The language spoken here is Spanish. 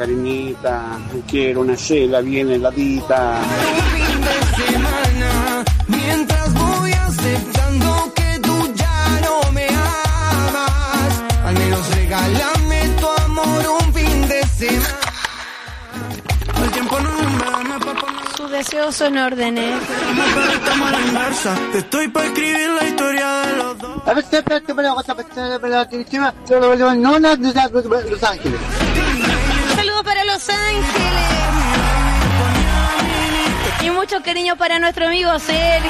cariñita, quiero una chela bien heladita. Mientras voy aceptando que tú ya no me amas, al menos regálame tu amor un fin de semana. El tiempo no Sus deseos son órdenes. Te estoy para escribir la historia de los dos. Los Ángeles. Saludos para Los Ángeles. Y mucho cariño para nuestro amigo Sergio.